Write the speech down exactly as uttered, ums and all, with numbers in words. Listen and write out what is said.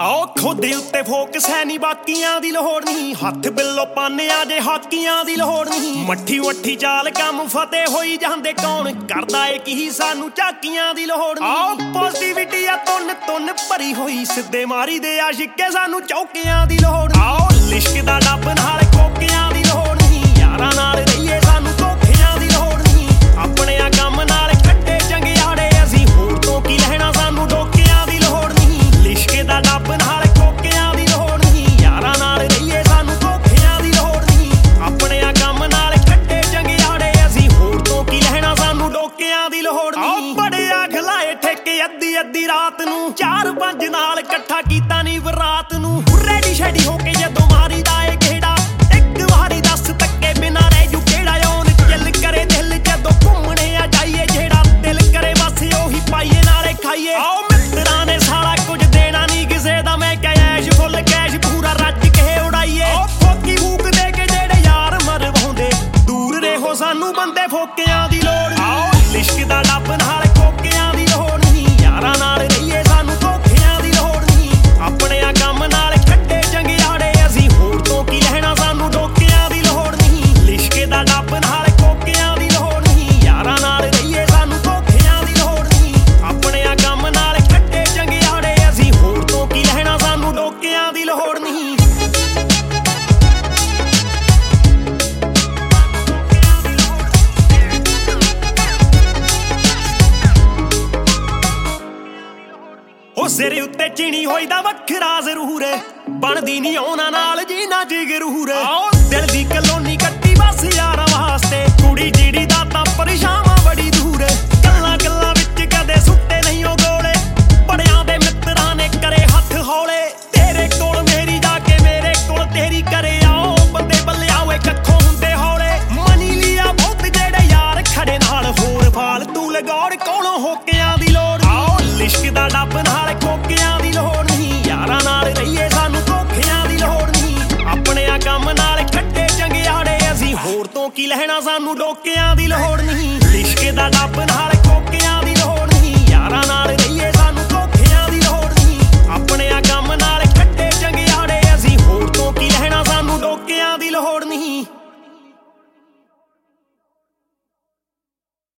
आओ खोदे उत्ते फोकस है नी बाकियां दी लोड़ नहीं हथ बिल्लो पाने आजे हाकियां दी लोड़ नहीं मट्ठी मट्ठी चाल कम फतेह होई जांदे कौन करदा ए की सानू झाकियां दी लोड़ नहीं आओ पॉजिटिविटी आ तुन तुन भरी होई सिद्धे मारी दे आशिके सानू चौकियां दी लोड़ नहीं आओ लिश्क दा डब नाल कोकियां दी लोड़ नहीं यारां नाल रहीए सानू धोखियां दी लोड़ नहीं अपने आ कम नाल कट्टे चंगियाड़े असीं होर तो की लहणा सानू डोकियां दी लोड़ नहीं लिश्क दा डब नाल कोकियां दी लोड़ नहीं यारां नाल रहीए सानू धोखियां दी लोड़ नहीं अपने आ कम नाल कट्टे चंगियाड़े असीं होर तो की लहणा सानू डोकियां दी लोड़ नहीं बड़िया खलाए ठेके अद्धी अद्धी रात नूं चार पंज नाल इकट्ठा कीता नी बरात नूं रैडी शैडी हो के जदों मारी दा ए घेड़ा एक वारी दस तक्के बिना रह जू केड़ा ओन चिल करे दिल जदों घूमणे आ जाइए जेड़ा दिल करे बस ओही पाइए नाले खाइए आओ मित्तरां ने साला कुछ देना नहीं किसे दा मैं कैश फुल कैश पूरा रज के उड़ाइए ओ फोकी फूक दे के जेड़े यार मरवाउंदे दूर रहो सानू बंदे फोकियां दी लोड़ आओ लिश्क दा डब नाल कोकियां दी लोड़ नहीं यारां नाल रहीए सानू धोखियां दी लोड़ नहीं अपने आ कम नाल कट्टे चंगियाड़े असीं होर तो की लहणा सानू डोकियां दी लोड़ नहीं लिश्क दा डब नाल कोकियां दी लोड़ नहीं यारां नाल रहीए सानू धोखियां दी लोड़ नहीं अपने आ कम नाल कट्टे चंगियाड़े असीं होर तो की लहणा सानू डोकियां दी लोड़ नहीं ओ सिर उत्ते चिनी होई दा वखरा जरूर बनदी नी औना नाल जीना जिगरूर आओ दिल दी कलोनी कट्टी बस यारां वास्ते कुड़ी जीड़ी दा तां परेशान बड़ी दूर गल्लां गल्लां विच कदे सुट्टे नहीं ओ गोले बड़ियां दे मित्तरां ने करे हत्थ हौले तेरे कोल मेरी जाके मेरे कोल तेरी करे आओ बंदे बल्ले आवे कक्खों हुंदे हौले मनी लिया बहुत जेड़े यार खड़े नाल होर फालतू लगौड़ कोलों होकियां दी लोड़ आओ लिश्क दा डब नाल कोकियां दी लोड़ नहीं यारां नाल रहीए सानू धोखियां दी लोड़ नहीं अपने आ कम नाल कट्टे चंगियाड़े असीं होर तो की लहणा सानू डोकियां दी लोड़ नहीं लिश्क दा डब